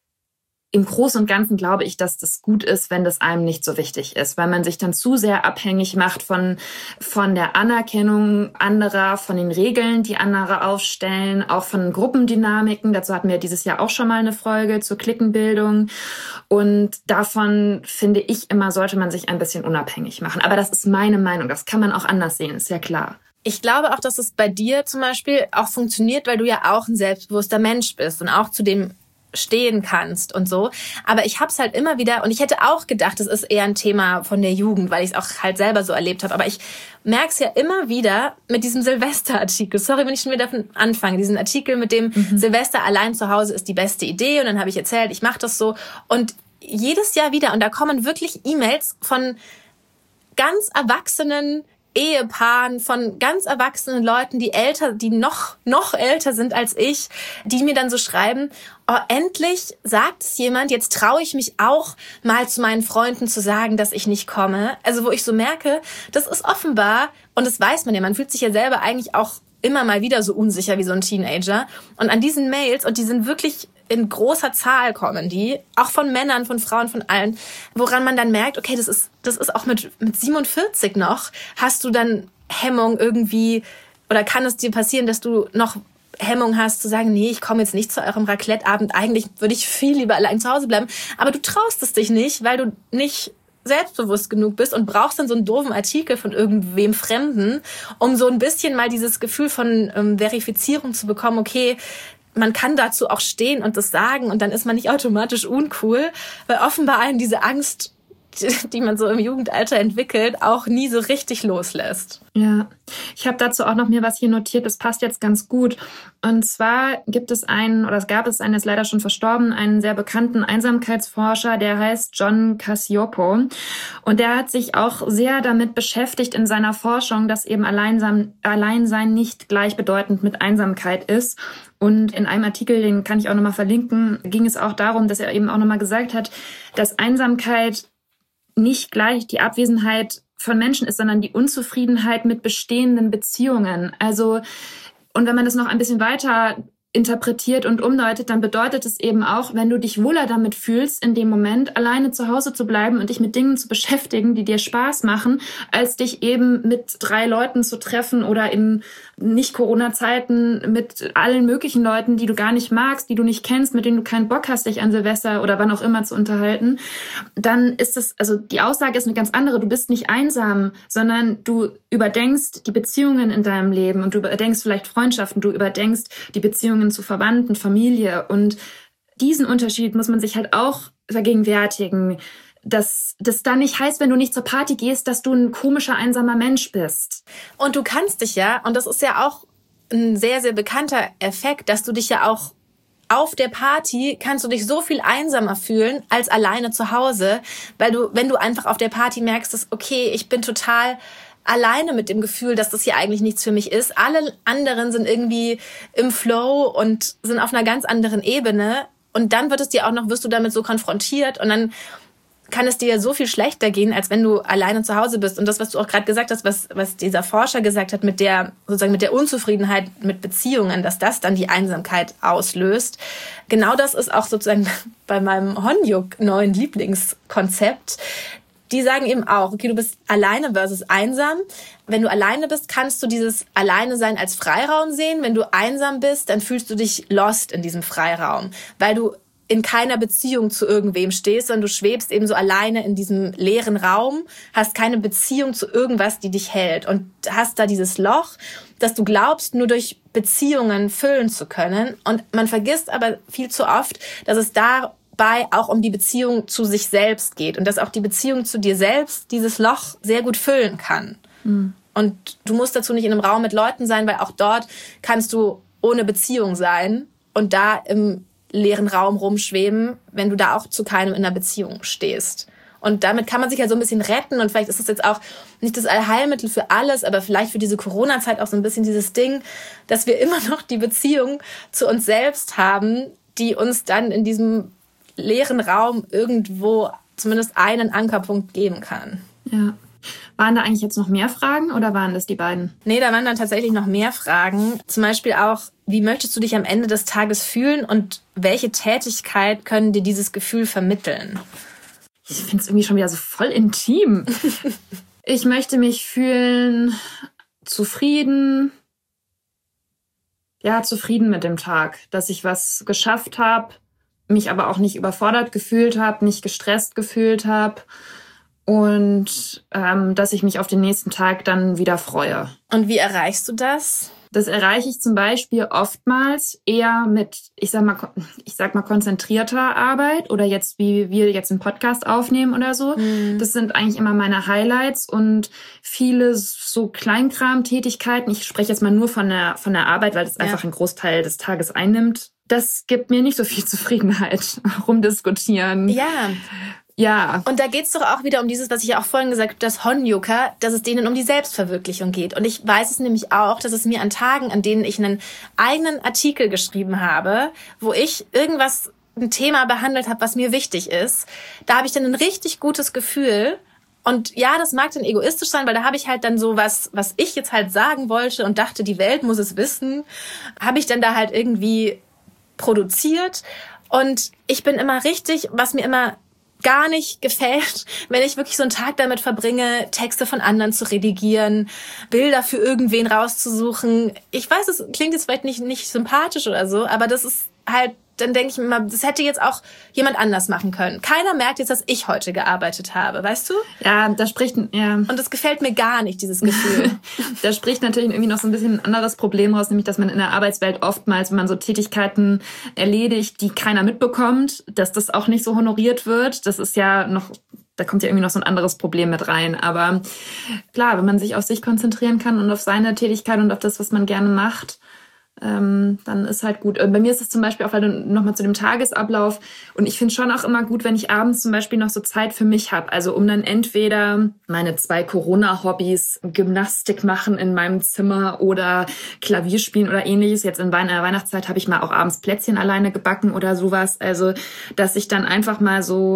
B: im Großen und Ganzen glaube ich, dass das gut ist, wenn das einem nicht so wichtig ist, weil man sich dann zu sehr abhängig macht von der Anerkennung anderer, von den Regeln, die andere aufstellen, auch von Gruppendynamiken. Dazu hatten wir dieses Jahr auch schon mal eine Folge zur Cliquenbildung. Und davon, finde ich immer, sollte man sich ein bisschen unabhängig machen. Aber das ist meine Meinung. Das kann man auch anders sehen, ist ja klar.
C: Ich glaube auch, dass es bei dir zum Beispiel auch funktioniert, weil du ja auch ein selbstbewusster Mensch bist und auch zu dem stehen kannst und so. Aber ich habe es halt immer wieder, und ich hätte auch gedacht, das ist eher ein Thema von der Jugend, weil ich es auch halt selber so erlebt habe. Aber ich merke es ja immer wieder mit diesem Silvester-Artikel. Sorry, wenn ich schon wieder davon anfange. Diesen Artikel mit dem Silvester allein zu Hause ist die beste Idee. Und dann habe ich erzählt, ich mache das so. Und jedes Jahr wieder, und da kommen wirklich E-Mails von ganz erwachsenen Ehepaaren, von ganz erwachsenen Leuten, die noch älter sind als ich, die mir dann so schreiben, oh, endlich sagt es jemand, jetzt traue ich mich auch mal zu meinen Freunden zu sagen, dass ich nicht komme. Also wo ich so merke, das ist offenbar, und das weiß man ja, man fühlt sich ja selber eigentlich auch immer mal wieder so unsicher wie so ein Teenager. Und an diesen Mails, und die sind wirklich in großer Zahl kommen die, auch von Männern, von Frauen, von allen, woran man dann merkt, okay, das ist auch mit 47 noch, hast du dann Hemmung irgendwie, oder kann es dir passieren, dass du noch Hemmung hast zu sagen, nee, ich komme jetzt nicht zu eurem Raclette-Abend, eigentlich würde ich viel lieber allein zu Hause bleiben, aber du traust es dich nicht, weil du nicht selbstbewusst genug bist und brauchst dann so einen doofen Artikel von irgendwem Fremden, um so ein bisschen mal dieses Gefühl von Verifizierung zu bekommen, okay, man kann dazu auch stehen und das sagen und dann ist man nicht automatisch uncool, weil offenbar einen diese Angst, die man so im Jugendalter entwickelt, auch nie so richtig loslässt.
B: Ja, ich habe dazu auch noch mir was hier notiert, das passt jetzt ganz gut. Und zwar gab es einen, ist leider schon verstorben, einen sehr bekannten Einsamkeitsforscher, der heißt John Cacioppo. Und der hat sich auch sehr damit beschäftigt in seiner Forschung, dass eben Alleinsein nicht gleichbedeutend mit Einsamkeit ist. Und in einem Artikel, den kann ich auch nochmal verlinken, ging es auch darum, dass er eben auch nochmal gesagt hat, dass Einsamkeit nicht gleich die Abwesenheit von Menschen ist, sondern die Unzufriedenheit mit bestehenden Beziehungen. Also, und wenn man das noch ein bisschen weiter interpretiert und umdeutet, dann bedeutet es eben auch, wenn du dich wohler damit fühlst, in dem Moment alleine zu Hause zu bleiben und dich mit Dingen zu beschäftigen, die dir Spaß machen, als dich eben mit 3 Leuten zu treffen oder in Nicht-Corona-Zeiten mit allen möglichen Leuten, die du gar nicht magst, die du nicht kennst, mit denen du keinen Bock hast, dich an Silvester oder wann auch immer zu unterhalten, dann ist es, also die Aussage ist eine ganz andere. Du bist nicht einsam, sondern du überdenkst die Beziehungen in deinem Leben und du überdenkst vielleicht Freundschaften, du überdenkst die Beziehungen zu Verwandten, Familie, und diesen Unterschied muss man sich halt auch vergegenwärtigen, dass das dann nicht heißt, wenn du nicht zur Party gehst, dass du ein komischer, einsamer Mensch bist.
C: Und du kannst dich ja, und das ist ja auch ein sehr, sehr bekannter Effekt, dass du dich ja auch auf der Party kannst du dich so viel einsamer fühlen als alleine zu Hause, weil du, wenn du einfach auf der Party merkst, dass, okay, ich bin total alleine mit dem Gefühl, dass das hier eigentlich nichts für mich ist. Alle anderen sind irgendwie im Flow und sind auf einer ganz anderen Ebene. Und dann wirst du damit so konfrontiert und dann kann es dir so viel schlechter gehen, als wenn du alleine zu Hause bist. Und das, was du auch gerade gesagt hast, was dieser Forscher gesagt hat, mit der Unzufriedenheit mit Beziehungen, dass das dann die Einsamkeit auslöst. Genau das ist auch sozusagen bei meinem Honjuk neuen Lieblingskonzept. Die sagen eben auch, okay, du bist alleine versus einsam. Wenn du alleine bist, kannst du dieses Alleine-Sein als Freiraum sehen. Wenn du einsam bist, dann fühlst du dich lost in diesem Freiraum, weil du in keiner Beziehung zu irgendwem stehst, sondern du schwebst eben so alleine in diesem leeren Raum, hast keine Beziehung zu irgendwas, die dich hält und hast da dieses Loch, das du glaubst, nur durch Beziehungen füllen zu können. Und man vergisst aber viel zu oft, dass es dabei auch um die Beziehung zu sich selbst geht und dass auch die Beziehung zu dir selbst dieses Loch sehr gut füllen kann. Mhm. Und du musst dazu nicht in einem Raum mit Leuten sein, weil auch dort kannst du ohne Beziehung sein und da im leeren Raum rumschweben, wenn du da auch zu keinem in einer Beziehung stehst. Und damit kann man sich ja so ein bisschen retten und vielleicht ist es jetzt auch nicht das Allheilmittel für alles, aber vielleicht für diese Corona-Zeit auch so ein bisschen dieses Ding, dass wir immer noch die Beziehung zu uns selbst haben, die uns dann in diesem leeren Raum irgendwo zumindest einen Ankerpunkt geben kann.
B: Ja. Waren da eigentlich jetzt noch mehr Fragen oder waren das die beiden?
C: Nee, da waren dann tatsächlich noch mehr Fragen. Zum Beispiel auch, wie möchtest du dich am Ende des Tages fühlen und welche Tätigkeit können dir dieses Gefühl vermitteln?
B: Ich finde es irgendwie schon wieder so voll intim. Ich möchte mich fühlen zufrieden. Ja, zufrieden mit dem Tag, dass ich was geschafft habe, mich aber auch nicht überfordert gefühlt habe, nicht gestresst gefühlt habe. Und dass ich mich auf den nächsten Tag dann wieder freue.
C: Und wie erreichst du das?
B: Das erreiche ich zum Beispiel oftmals eher mit, ich sag mal konzentrierter Arbeit oder jetzt, wie wir jetzt einen Podcast aufnehmen oder so. Mhm. Das sind eigentlich immer meine Highlights und viele so Kleinkram-Tätigkeiten. Ich spreche jetzt mal nur von der Arbeit, weil das einfach einen Großteil des Tages einnimmt. Das gibt mir nicht so viel Zufriedenheit. Rumdiskutieren.
C: Ja.
B: Ja.
C: Und da geht's doch auch wieder um dieses, was ich ja auch vorhin gesagt habe, das Honjuker, dass es denen um die Selbstverwirklichung geht. Und ich weiß es nämlich auch, dass es mir an Tagen, an denen ich einen eigenen Artikel geschrieben habe, wo ich ein Thema behandelt habe, was mir wichtig ist, da habe ich dann ein richtig gutes Gefühl. Und ja, das mag dann egoistisch sein, weil da habe ich halt dann so was ich jetzt halt sagen wollte und dachte, die Welt muss es wissen, habe ich dann da halt irgendwie produziert. Und ich bin immer richtig, was mir immer gar nicht gefällt, wenn ich wirklich so einen Tag damit verbringe, Texte von anderen zu redigieren, Bilder für irgendwen rauszusuchen. Ich weiß, es klingt jetzt vielleicht nicht sympathisch oder so, aber das ist halt, dann denke ich mir immer, das hätte jetzt auch jemand anders machen können. Keiner merkt jetzt, dass ich heute gearbeitet habe, weißt du?
B: Ja, ja.
C: Und das gefällt mir gar nicht, dieses Gefühl.
B: Da spricht natürlich irgendwie noch so ein bisschen ein anderes Problem raus, nämlich, dass man in der Arbeitswelt oftmals, wenn man so Tätigkeiten erledigt, die keiner mitbekommt, dass das auch nicht so honoriert wird. Das ist ja noch, da kommt ja irgendwie noch so ein anderes Problem mit rein. Aber klar, wenn man sich auf sich konzentrieren kann und auf seine Tätigkeit und auf das, was man gerne macht, dann ist halt gut. Bei mir ist es zum Beispiel auch, weil du nochmal zu dem Tagesablauf, und ich finde schon auch immer gut, wenn ich abends zum Beispiel noch so Zeit für mich habe, also um dann entweder meine 2 Corona-Hobbys, Gymnastik machen in meinem Zimmer oder Klavier spielen oder ähnliches. Jetzt in der Weihnachtszeit habe ich mal auch abends Plätzchen alleine gebacken oder sowas. Also, dass ich dann einfach mal so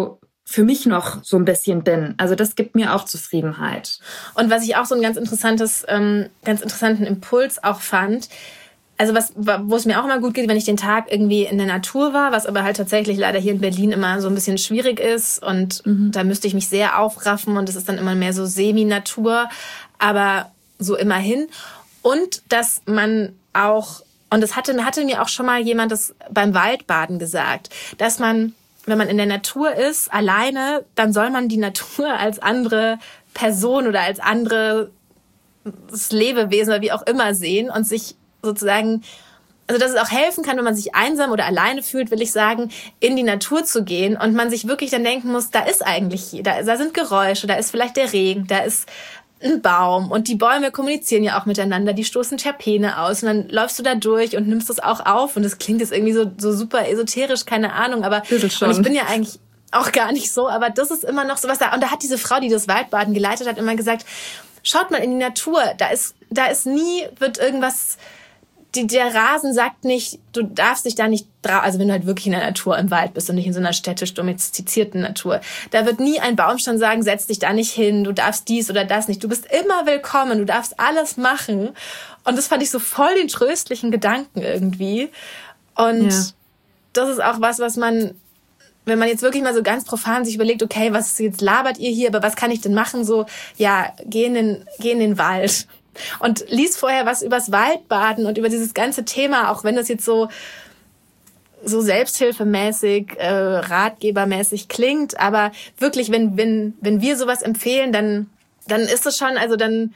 B: für mich noch so ein bisschen bin. Also das gibt mir auch Zufriedenheit.
C: Und was ich auch so einen ganz interessanten Impuls auch fand, also wo es mir auch immer gut geht, wenn ich den Tag irgendwie in der Natur war, was aber halt tatsächlich leider hier in Berlin immer so ein bisschen schwierig ist und da müsste ich mich sehr aufraffen und es ist dann immer mehr so Semi-Natur, aber so immerhin. Und dass man auch, und das hatte mir auch schon mal jemand das beim Waldbaden gesagt, dass man, wenn man in der Natur ist, alleine, dann soll man die Natur als andere Person oder als anderes Lebewesen oder wie auch immer sehen und sich sozusagen, also dass es auch helfen kann, wenn man sich einsam oder alleine fühlt, will ich sagen, in die Natur zu gehen und man sich wirklich dann denken muss, da ist eigentlich, da sind Geräusche, da ist vielleicht der Regen, da ist ein Baum und die Bäume kommunizieren ja auch miteinander, die stoßen Terpene aus und dann läufst du da durch und nimmst das auch auf und das klingt jetzt irgendwie so super esoterisch, keine Ahnung, aber und ich bin ja eigentlich auch gar nicht so, aber das ist immer noch so was da, und da hat diese Frau, die das Waldbaden geleitet hat, immer gesagt, schaut mal in die Natur, da ist nie, wird irgendwas, der Rasen sagt nicht, du darfst dich da nicht also wenn du halt wirklich in der Natur im Wald bist und nicht in so einer städtisch domestizierten Natur, da wird nie ein Baumstamm sagen, setz dich da nicht hin, du darfst dies oder das nicht, du bist immer willkommen, du darfst alles machen. Und das fand ich so voll den tröstlichen Gedanken irgendwie. Und das ist auch was man, wenn man jetzt wirklich mal so ganz profan sich überlegt, okay, jetzt labert ihr hier, aber was kann ich denn machen? So, ja, geh in den Wald. Und lies vorher was übers Waldbaden und über dieses ganze Thema, auch wenn das jetzt so selbsthilfemäßig, ratgebermäßig klingt, aber wirklich, wenn wir sowas empfehlen, dann ist es schon, also dann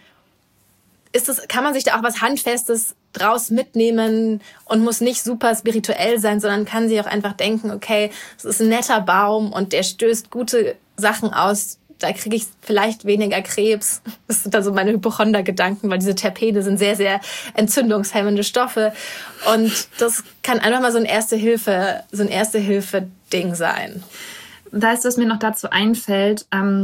C: kann man sich da auch was Handfestes draus mitnehmen und muss nicht super spirituell sein, sondern kann sich auch einfach denken, okay, es ist ein netter Baum und der stößt gute Sachen aus, da kriege ich vielleicht weniger Krebs. Das sind dann so meine Hypochonder-Gedanken, weil diese Terpene sind sehr, sehr entzündungshemmende Stoffe. Und das kann einfach mal so ein Erste-Hilfe-Ding sein.
B: Weißt du, was mir noch dazu einfällt,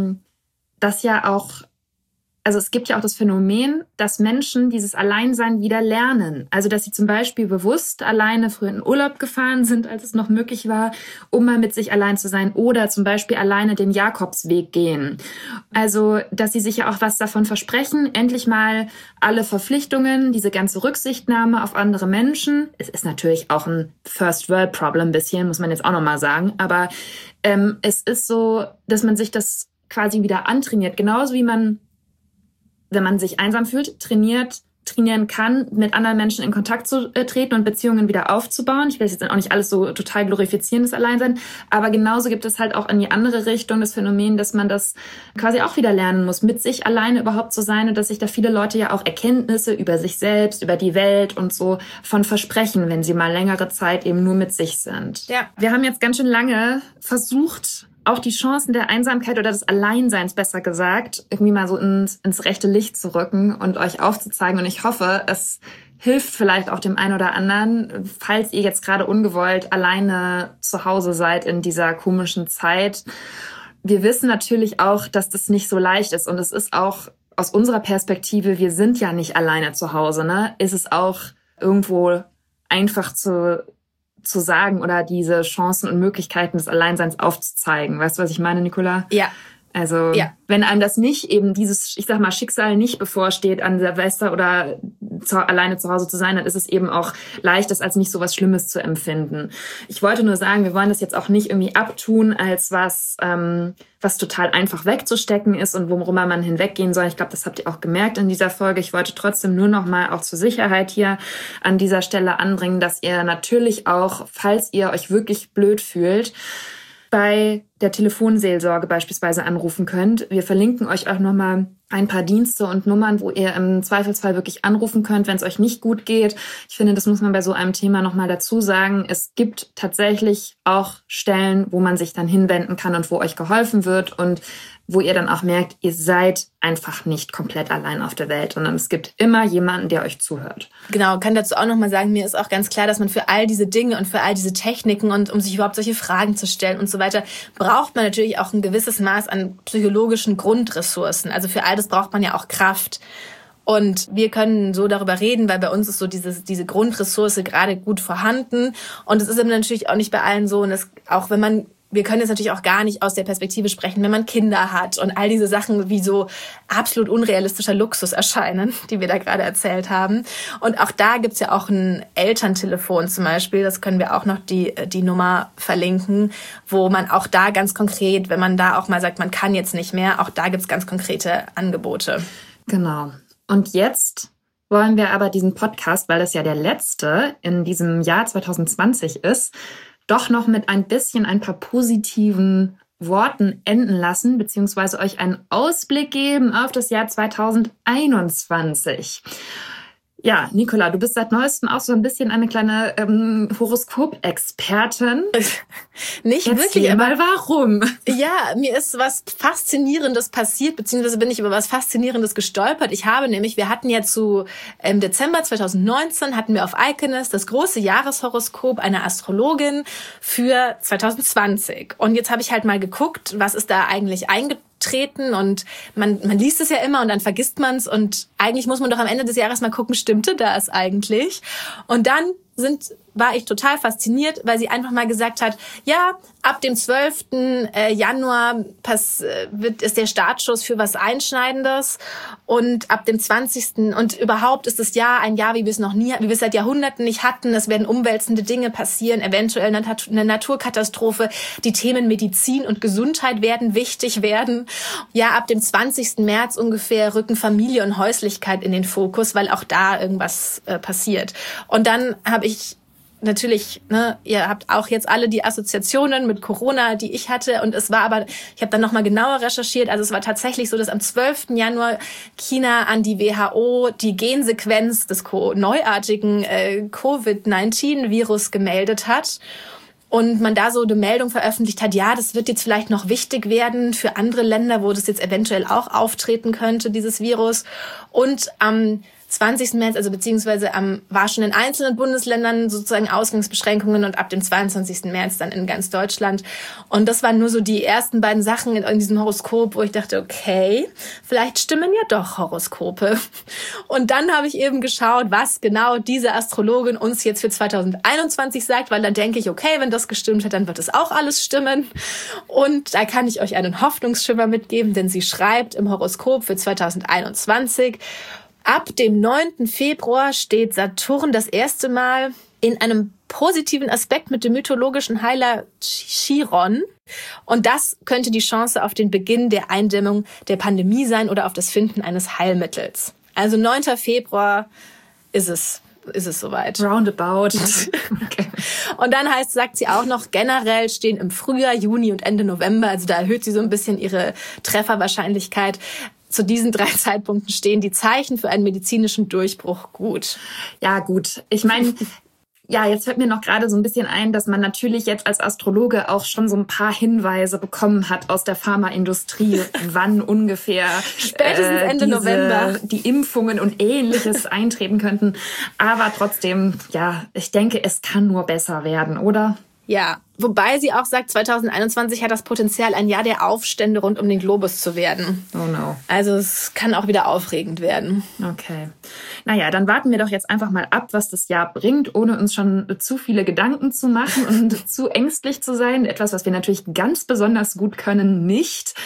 B: dass ja auch, also es gibt ja auch das Phänomen, dass Menschen dieses Alleinsein wieder lernen. Also dass sie zum Beispiel bewusst alleine früher in Urlaub gefahren sind, als es noch möglich war, um mal mit sich allein zu sein. Oder zum Beispiel alleine den Jakobsweg gehen. Also dass sie sich ja auch was davon versprechen, endlich mal alle Verpflichtungen, diese ganze Rücksichtnahme auf andere Menschen. Es ist natürlich auch ein First-World-Problem ein bisschen, muss man jetzt auch nochmal sagen. Aber es ist so, dass man sich das quasi wieder antrainiert. Genauso wie man, wenn man sich einsam fühlt, trainieren kann, mit anderen Menschen in Kontakt zu treten und Beziehungen wieder aufzubauen. Ich will jetzt auch nicht alles so total glorifizieren, das Alleinsein, aber genauso gibt es halt auch in die andere Richtung das Phänomen, dass man das quasi auch wieder lernen muss, mit sich alleine überhaupt zu sein und dass sich da viele Leute ja auch Erkenntnisse über sich selbst, über die Welt und so von versprechen, wenn sie mal längere Zeit eben nur mit sich sind.
C: Ja.
B: Wir haben jetzt ganz schön lange versucht, auch die Chancen der Einsamkeit oder des Alleinseins, besser gesagt, irgendwie mal so ins rechte Licht zu rücken und euch aufzuzeigen. Und ich hoffe, es hilft vielleicht auch dem einen oder anderen, falls ihr jetzt gerade ungewollt alleine zu Hause seid in dieser komischen Zeit. Wir wissen natürlich auch, dass das nicht so leicht ist. Und es ist auch aus unserer Perspektive, wir sind ja nicht alleine zu Hause, ne? Ist es auch irgendwo einfach zu sagen oder diese Chancen und Möglichkeiten des Alleinseins aufzuzeigen. Weißt du, was ich meine, Nicola?
C: Ja.
B: Also, wenn einem das nicht eben dieses, ich sag mal, Schicksal nicht bevorsteht, an Silvester oder alleine zu Hause zu sein, dann ist es eben auch leicht, das als nicht so was Schlimmes zu empfinden. Ich wollte nur sagen, wir wollen das jetzt auch nicht irgendwie abtun als was total einfach wegzustecken ist und worüber man hinweggehen soll. Ich glaube, das habt ihr auch gemerkt in dieser Folge. Ich wollte trotzdem nur noch mal auch zur Sicherheit hier an dieser Stelle anbringen, dass ihr natürlich auch, falls ihr euch wirklich blöd fühlt, bei der Telefonseelsorge beispielsweise anrufen könnt. Wir verlinken euch auch nochmal ein paar Dienste und Nummern, wo ihr im Zweifelsfall wirklich anrufen könnt, wenn es euch nicht gut geht. Ich finde, das muss man bei so einem Thema nochmal dazu sagen. Es gibt tatsächlich auch Stellen, wo man sich dann hinwenden kann und wo euch geholfen wird und wo ihr dann auch merkt, ihr seid einfach nicht komplett allein auf der Welt, sondern es gibt immer jemanden, der euch zuhört.
C: Genau, kann dazu auch nochmal sagen, mir ist auch ganz klar, dass man für all diese Dinge und für all diese Techniken und um sich überhaupt solche Fragen zu stellen und so weiter, braucht man natürlich auch ein gewisses Maß an psychologischen Grundressourcen. Also für all das braucht man ja auch Kraft. Und wir können so darüber reden, weil bei uns ist so diese Grundressource gerade gut vorhanden. Und es ist eben natürlich auch nicht bei allen so. Und auch wenn man wir können jetzt natürlich auch gar nicht aus der Perspektive sprechen, wenn man Kinder hat und all diese Sachen wie so absolut unrealistischer Luxus erscheinen, die wir da gerade erzählt haben. Und auch da gibt's ja auch ein Elterntelefon zum Beispiel, das können wir auch noch die Nummer verlinken, wo man auch da ganz konkret, wenn man da auch mal sagt, man kann jetzt nicht mehr, auch da gibt's ganz konkrete Angebote.
B: Genau. Und jetzt wollen wir aber diesen Podcast, weil das ja der letzte in diesem Jahr 2020 ist, doch noch mit ein paar positiven Worten enden lassen, beziehungsweise euch einen Ausblick geben auf das Jahr 2021. Ja, Nicola, du bist seit Neuestem auch so ein bisschen eine kleine Horoskop-Expertin.
C: Nicht
B: Erzähl
C: wirklich,
B: aber
C: aber
B: warum?
C: Ja, mir ist was Faszinierendes passiert, beziehungsweise bin ich über was Faszinierendes gestolpert. Wir hatten ja im Dezember 2019 hatten wir auf Iconist das große Jahreshoroskop einer Astrologin für 2020. Und jetzt habe ich halt mal geguckt, was ist da eigentlich eingetreten, und man liest es ja immer und dann vergisst man es und eigentlich muss man doch am Ende des Jahres mal gucken, stimmte das eigentlich? Und dann war ich total fasziniert, weil sie einfach mal gesagt hat, ja, ab dem 12. Januar ist der Startschuss für was Einschneidendes und ab dem 20. und überhaupt ist das Jahr ein Jahr, wie wir es seit Jahrhunderten nicht hatten. Es werden umwälzende Dinge passieren, eventuell eine Naturkatastrophe. Die Themen Medizin und Gesundheit werden wichtig werden. Ja, ab dem 20. März ungefähr rücken Familie und Häuslichkeit in den Fokus, weil auch da irgendwas passiert. Und dann habe ich natürlich, ihr habt auch jetzt alle die Assoziationen mit Corona, die ich hatte. Und ich habe dann nochmal genauer recherchiert. Also es war tatsächlich so, dass am 12. Januar China an die WHO die Gensequenz des neuartigen Covid-19-Virus gemeldet hat. Und man da so eine Meldung veröffentlicht hat, ja, das wird jetzt vielleicht noch wichtig werden für andere Länder, wo das jetzt eventuell auch auftreten könnte, dieses Virus. Und am 20. März, also beziehungsweise war schon in einzelnen Bundesländern sozusagen Ausgangsbeschränkungen und ab dem 22. März dann in ganz Deutschland. Und das waren nur so die ersten beiden Sachen in diesem Horoskop, wo ich dachte, okay, vielleicht stimmen ja doch Horoskope. Und dann habe ich eben geschaut, was genau diese Astrologin uns jetzt für 2021 sagt, weil dann denke ich, okay, wenn das gestimmt hat, dann wird es auch alles stimmen. Und da kann ich euch einen Hoffnungsschimmer mitgeben, denn sie schreibt im Horoskop für 2021, ab dem 9. Februar steht Saturn das erste Mal in einem positiven Aspekt mit dem mythologischen Heiler Chiron. Und das könnte die Chance auf den Beginn der Eindämmung der Pandemie sein oder auf das Finden eines Heilmittels. Also 9. Februar ist es soweit.
B: Roundabout.
C: Okay. Und dann sagt sie auch noch, generell stehen im Frühjahr, Juni und Ende November, also da erhöht sie so ein bisschen ihre Trefferwahrscheinlichkeit. Zu diesen 3 Zeitpunkten stehen die Zeichen für einen medizinischen Durchbruch gut.
B: Ja, gut. Ich meine, ja, jetzt fällt mir noch gerade so ein bisschen ein, dass man natürlich jetzt als Astrologe auch schon so ein paar Hinweise bekommen hat aus der Pharmaindustrie, wann ungefähr
C: spätestens Ende November
B: die Impfungen und Ähnliches eintreten könnten. Aber trotzdem, ja, ich denke, es kann nur besser werden, oder?
C: Ja, wobei sie auch sagt, 2021 hat das Potenzial, ein Jahr der Aufstände rund um den Globus zu werden.
B: Oh no.
C: Also es kann auch wieder aufregend werden.
B: Okay. Naja, dann warten wir doch jetzt einfach mal ab, was das Jahr bringt, ohne uns schon zu viele Gedanken zu machen und zu ängstlich zu sein. Etwas, was wir natürlich ganz besonders gut können, nicht.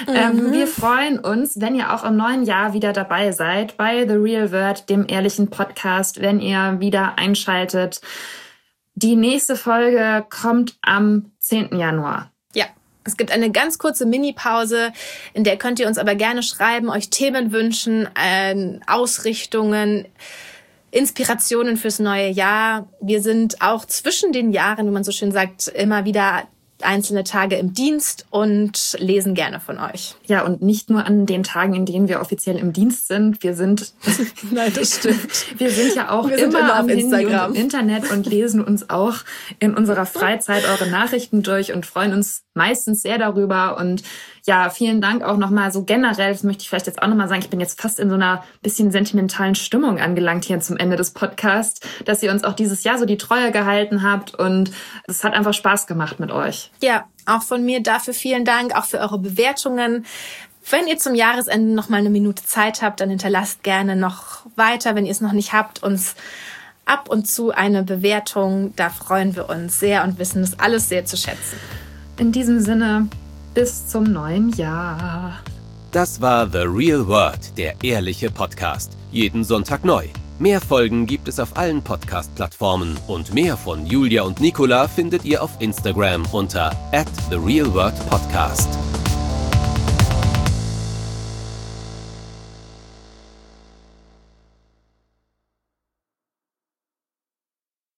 B: Wir freuen uns, wenn ihr auch im neuen Jahr wieder dabei seid bei The Real Word, dem ehrlichen Podcast, wenn ihr wieder einschaltet. Die nächste Folge kommt am 10. Januar.
C: Ja, es gibt eine ganz kurze Mini-Pause, in der könnt ihr uns aber gerne schreiben, euch Themen wünschen, Ausrichtungen, Inspirationen fürs neue Jahr. Wir sind auch zwischen den Jahren, wie man so schön sagt, immer wieder einzelne Tage im Dienst und lesen gerne von euch.
B: Ja, und nicht nur an den Tagen, in denen wir offiziell im Dienst sind. Wir sind,
C: nein, das stimmt.
B: Wir sind ja auch immer am Instagram und im Internet und lesen uns auch in unserer Freizeit eure Nachrichten durch und freuen uns meistens sehr darüber. Und ja, vielen Dank auch nochmal so generell, das möchte ich vielleicht jetzt auch nochmal sagen, ich bin jetzt fast in so einer bisschen sentimentalen Stimmung angelangt hier zum Ende des Podcasts, dass ihr uns auch dieses Jahr so die Treue gehalten habt und es hat einfach Spaß gemacht mit euch.
C: Ja, auch von mir dafür vielen Dank, auch für eure Bewertungen. Wenn ihr zum Jahresende noch mal eine Minute Zeit habt, dann hinterlasst gerne noch weiter, wenn ihr es noch nicht habt, uns ab und zu eine Bewertung. Da freuen wir uns sehr und wissen es alles sehr zu schätzen.
B: In diesem Sinne, bis zum neuen Jahr.
A: Das war The Real World, der ehrliche Podcast. Jeden Sonntag neu. Mehr Folgen gibt es auf allen Podcast-Plattformen und mehr von Julia und Nicola findet ihr auf Instagram unter @TheRealWorldPodcast.